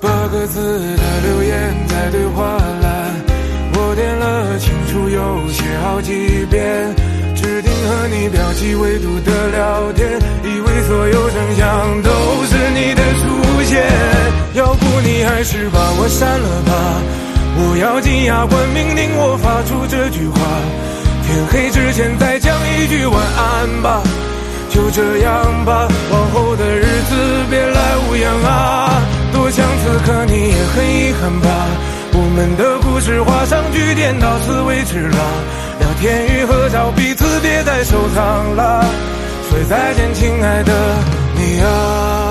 把各自的留言在对话栏，我点了清楚又写好几遍，指定和你标记纬度的聊天，以为所有声响都是你的出现。要不你还是把我删了吧，我要紧牙关命令我发出这句话，天黑之前再讲一句晚安吧，就这样吧，往后的日子别来无恙啊，多想此刻你也很遗憾吧，我们的故事画上句点，到此为止了，聊天与合照彼此别再收藏了，说再见亲爱的你啊。